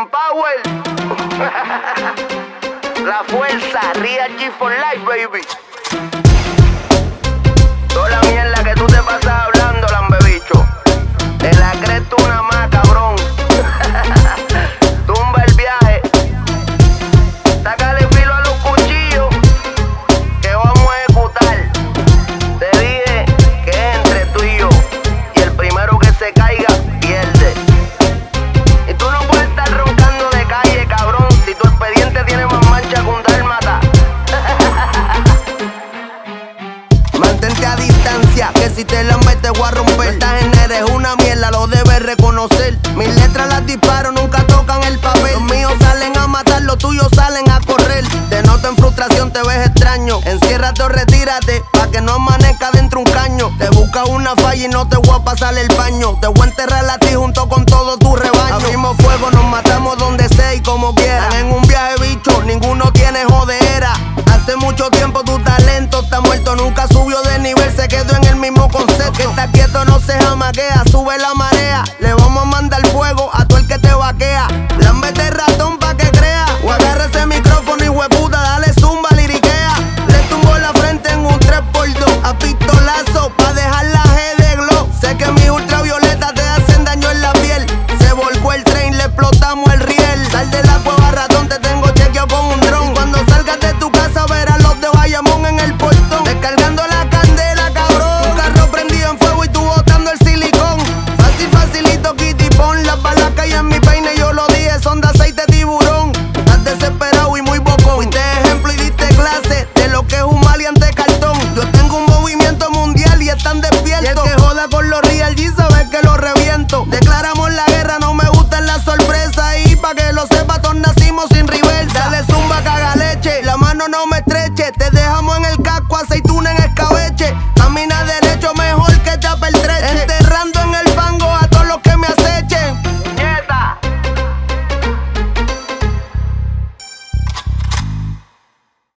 Christian Power. La fuerza, Real G for life, baby. Toda la mierda que tú te pasas hablando, lambebicho, te la crees tú una más, cabrón. Tumba el viaje, sácale filo a los cuchillos que vamos a ejecutar. Te dije que es entre tú y yo, y el primero que se caiga pierde. Y tú no puedes estar roncando de calle, cabrón, si tu expediente tiene más mancha que un dálmata. Mantente a distancia, que si te la metes voy a romper. Esta gente eres una mierda, lo debes reconocer. Mis letras las disparo, nunca tocan el papel. Los míos salen a matar, los tuyos salen a correr. Te noto en frustración, te ves extraño. Enciérrate o retírate, pa' que no amanezca dentro un caño. Te buscas una falla y no te voy a pasar el baño. Te voy a enterrar a ti junto con todo tu rebaño. Abrimos fuego, nos matamos donde sea y como quiera. En un viaje, bicho, ninguno tiene jodera. Hace mucho tiempo tu talento está muerto, nunca subió de nivel, se quedó en el mismo concepto. Que está quieto, no se jamaquea, sube la marea. Le vamos a mandar fuego a todo el que te vaquea. Lámbete ratón pa' que crea, o agarra ese micrófono y hueputa, dale zumba, liriquea. Le tumbo la frente en un 3x2, a pistolazo pa' dejar la G de glow. Sé que mis ultravioletas te hacen daño en la piel. Se volcó el tren, le explotamos el riel. Sal de la cueva, ratón, te tengo chequeado con un dron. Cuando salgas de tu casa verás los de Bayamón en el portón. Descargando la candela, cabrón. Un carro prendido en fuego y tú botando el silicón. Fácil, facilito, kitty, pon las balas que hay en mi peine. Yo lo dije, son de aceite tiburón. Estás desesperado y muy bocón. Fuiste ejemplo y diste clase de lo que es un maleante cartón. Yo tengo un movimiento mundial y están despiertos. Y el que joda con los Real G sabe que lo reviento. Declaramos la guerra, no me gustan las sorpresas. Y pa' que lo sepa, todos nacimos sin reversa. Dale zumba, caga leche, la mano no me estreche. Te dejamos en el casco, aceituna en escala.